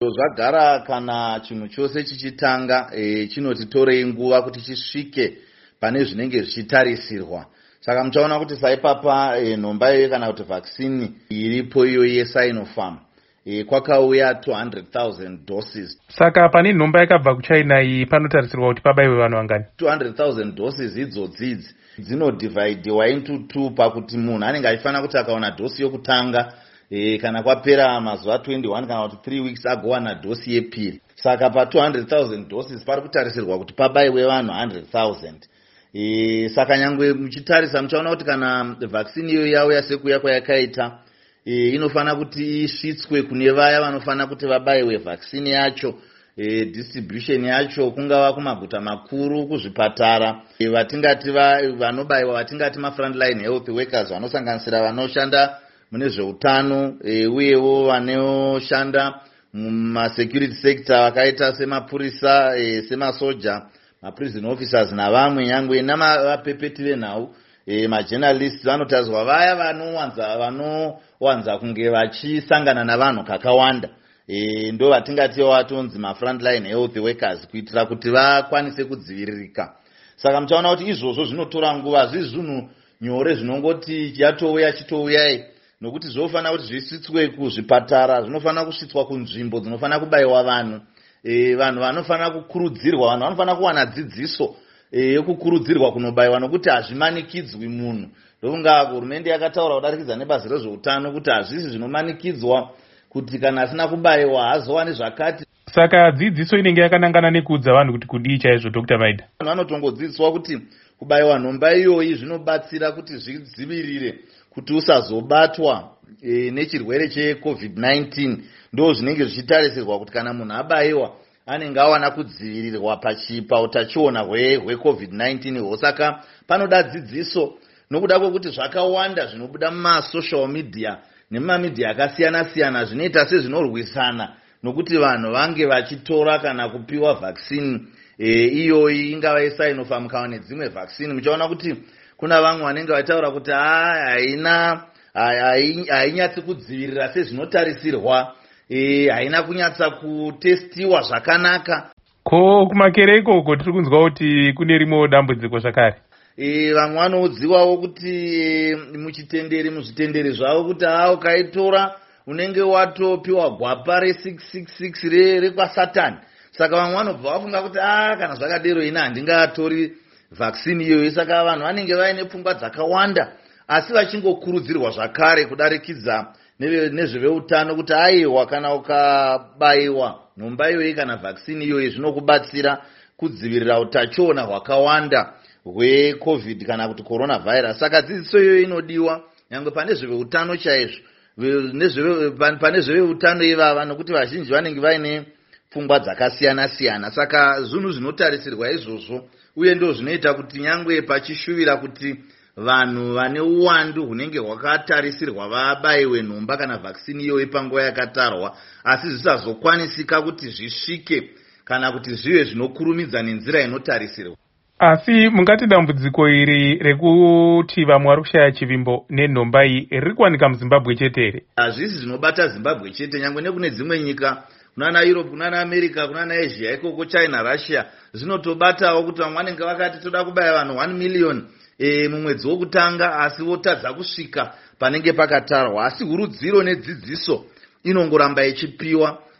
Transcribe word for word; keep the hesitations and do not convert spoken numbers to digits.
Zvagara kana chinhu chose chichitanga e, chinotitorei nguva kuti chisvike pane zvinenge zvichitarisirwa. Saka muchaona kuti saipapa e, nhomba iyoyo kana kuti vaccine iripo iyo yeSinopharm e, kwakauya two hundred thousand doses. Saka pane nhomba yakabva kuChina iyi panotarisirwa kuti pabaiwe vanhu vangani? two hundred thousand doses idzodzi dzinodivhaidiwa into two pakuti munhu anenge achifanira kuti akaona dhosi yokutanga e, kana kwapera mazuva twenty-one kana kuti three weeks agowana dhosi yepiri. Saka pa two hundred thousand doses pari kutarisirwa kuti pabaiwe vanhu one hundred thousand. E, saka nyangwe muchitarisa muchaona kuti kana vaccine iyo yauya sekuya kwayakaita e, inofanira kuti isvitswe kune vaya vanofanira kuti vabaiwe vaccine yacho. E, distribution yacho kungava kumaguta makuru, kuzvipatara, e, vatingati vanobayiwa vatingati mafrontline health workers vanosanganisira vanoshanda mune zveutano e, uyewo vanoshanda mumasecurity sector vakaita semapurisa e, semasoja, maprison officers navamwe nyangwe namavapepeti venhau e, majournalists vanotariswa vaya vanowanza vanowanza kunge vachisangana navanhu kakawanda. E, ndo vatingati vatonzi mafrontline health workers kuitira kuti vakwanise kudziviririka. Saka muchaona kuti izvozvo zvinotora nguva, zvizvi zvinhu nyore zvinongoti yatouya chitouyai, nokuti zvofanira kuti zvisvitswe kuzvipatara, zvinofanira kusvitswa kunzvimbo dzinofanira kubayiwa vanhu. E, vanhu vanofanira kukurudzirwa, vanhu vanofanira kuwana dzidziso e, yokukurudzirwa kunobayiwa, nokuti hazvimanikidzwi munhu. Ndokunga hurumende yakataura kudarikidza nebazi rezveutano kuti hazvisi zvinomanikidzwa kuti kana asina kubayiwa hazowani zvakati. Saka dzidziso inenge yakanangana nekuudza vanhu kuti kudii chaizvo Doctor Maida? Vanhu vanotongodzidziswa kuti kubayiwa nhomba iyoyi zvinobatsira kuti zvidzivirire kuti usazobatwa e, nechirwere checovid nineteen. Ndo zvinenge zvichitarisirwa kuti kana munhu abayiwa anenge awana kudzivirirwa pautachiona hwecovid nineteen. Saka panoda dzidziso nokuda kwekuti zvakawanda zvinobuda mumasocial media nemamidhia akasiyana siyana zvinoita sezvinorwisana nokuti vanhu vange vachitora kana kupiwa vaccine e, iyoyi ingava yeSinopharm kana nedzimwe vaccine. Muchaona kuti kuna vamwe vanenge vataura kuti haina hainyatsi kudzivirira sezvinotarisirwa, e, haina kunyatsa kutestiwa zvakanaka. Ko kumakere ikoko tiri kunzwa kuti kune rimwe dambudziko zvakare. E, vamwe vanoudziwawo kuti e, muchitenderi muzvitenderi zvavo kuti ha ukaitora unenge watopiwa gwapa re six six six rekwasatani. Saka vamwe vanobva vafunga kuti a kana zvakadero ina handingatori vaccine iyoyo. Saka vanhu vanenge vaine pfungwa dzakawanda, asi vachingokurudzirwa zvakare kudarikidza nezveveutano kuti aiwa kana ukabayiwa nhomba iyoyi kana vaccine iyoyi zvinokubatsira kudzivirira utachiona hwakawanda hwecovid kana kuti coronavirus. Saka dzidziso iyoyo inodiwa nyangwe pane zveveutano chaizvo, pane zveveutano ivava, nokuti vazhinji vanenge vaine pfungwa dzakasiyana siyana. Saka zvinhu zvinotarisirwa izvozvo, uye ndo zvinoita kuti nyangwe pachishuvira kuti vanhu vane uwandu hunenge hwakatarisirwa vabayiwe nhomba kana vaccine iyoyi panguva yakatarwa, asi zvisazokwanisika kuti zvisvike kana kuti zvive zvinokurumidza nenzira inotarisirwa. Asi mungati dambudziko iri rekuti vamwe vari kushaya chivimbo nenhomba iyi riri kuwanika muZimbabwe chete here? Hazvisi zvinobata Zimbabwe chete, nyangwe nekune dzimwe nyika kunana Europe, kunana America, kunana Asia, ikoko China, Russia zvinotobatawo kuti vamwe vanenge vakati toda kubaya vanhu one million e, mumwedzi wokutanga, asi votadza kusvika panenge pakatarwa. Asi hurudziro nedzidziso inongoramba ichipiwa